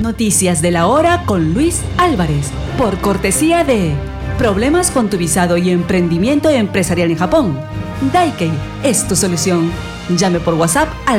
Noticias de la hora con Luis Álvarez, por cortesía de Problemas con tu visado y emprendimiento empresarial en Japón. Daikei es tu solución. Llame por WhatsApp al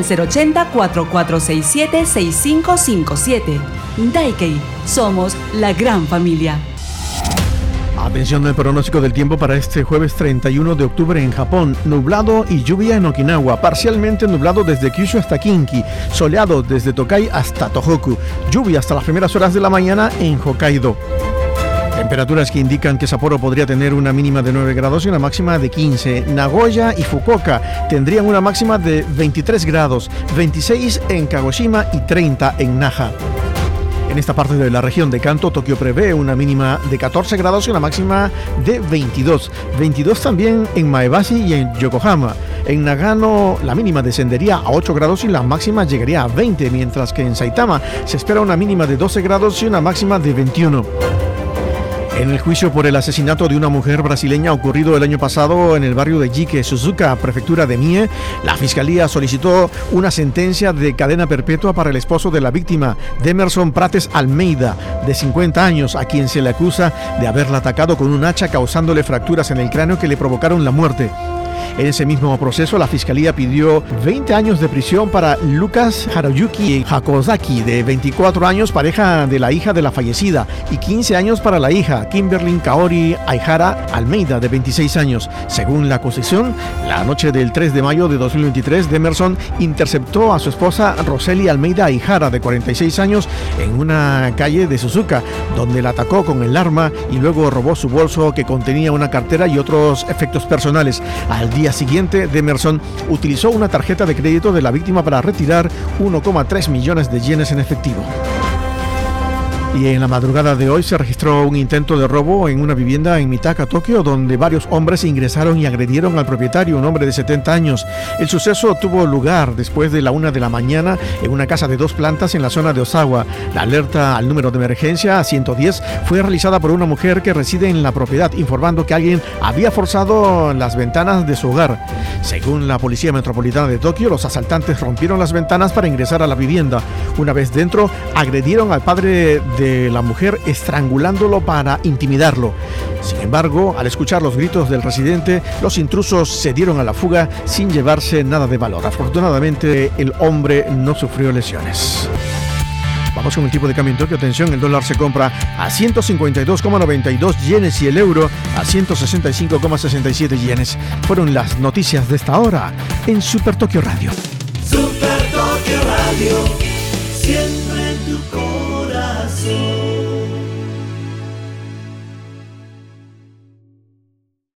080-4467-6557. Daikei, somos la gran familia. Atención al pronóstico del tiempo para este jueves 31 de octubre en Japón. Nublado y lluvia en Okinawa. Parcialmente nublado desde Kyushu hasta Kinki. Soleado desde Tokai hasta Tohoku. Lluvia hasta las primeras horas de la mañana en Hokkaido. Temperaturas que indican que Sapporo podría tener una mínima de 9 grados y una máxima de 15. Nagoya y Fukuoka tendrían una máxima de 23 grados, 26 en Kagoshima y 30 en Naha. En esta parte de la región de Kanto, Tokio prevé una mínima de 14 grados y una máxima de 22. 22 también en Maebashi y en Yokohama. En Nagano la mínima descendería a 8 grados y la máxima llegaría a 20, mientras que en Saitama se espera una mínima de 12 grados y una máxima de 21. En el juicio por el asesinato de una mujer brasileña ocurrido el año pasado en el barrio de Jike, Suzuka, prefectura de Mie, la fiscalía solicitó una sentencia de cadena perpetua para el esposo de la víctima, Demerson Prates Almeida, de 50 años, a quien se le acusa de haberla atacado con un hacha causándole fracturas en el cráneo que le provocaron la muerte. En ese mismo proceso, la fiscalía pidió 20 años de prisión para Lucas Haruyuki Hakozaki, de 24 años, pareja de la hija de la fallecida, y 15 años para la hija, Kimberly Kaori Aihara Almeida, de 26 años. Según la acusación, la noche del 3 de mayo de 2023, Demerson interceptó a su esposa Roseli Almeida Aihara, de 46 años, en una calle de Suzuka, donde la atacó con el arma y luego robó su bolso que contenía una cartera y otros efectos personales. Al día siguiente, Demerson utilizó una tarjeta de crédito de la víctima para retirar 1,3 millones de yenes en efectivo. Y en la madrugada de hoy se registró un intento de robo en una vivienda en Mitaka, Tokio, donde varios hombres ingresaron y agredieron al propietario, un hombre de 70 años. El suceso tuvo lugar después de la 1 de la mañana en una casa de 2 plantas en la zona de Osawa. La alerta al número de emergencia 110 fue realizada por una mujer que reside en la propiedad, informando que alguien había forzado las ventanas de su hogar. Según la Policía Metropolitana de Tokio, los asaltantes rompieron las ventanas para ingresar a la vivienda. Una vez dentro, agredieron al padre de la mujer, estrangulándolo para intimidarlo. Sin embargo, al escuchar los gritos del residente, los intrusos se dieron a la fuga sin llevarse nada de valor. Afortunadamente, el hombre no sufrió lesiones. Vamos con el tipo de cambio en Tokio. Atención, el dólar se compra a 152,92 yenes y el euro a 165,67 yenes. Fueron las noticias de esta hora en Super Tokio Radio. Super Tokio Radio, siempre en tu corazón.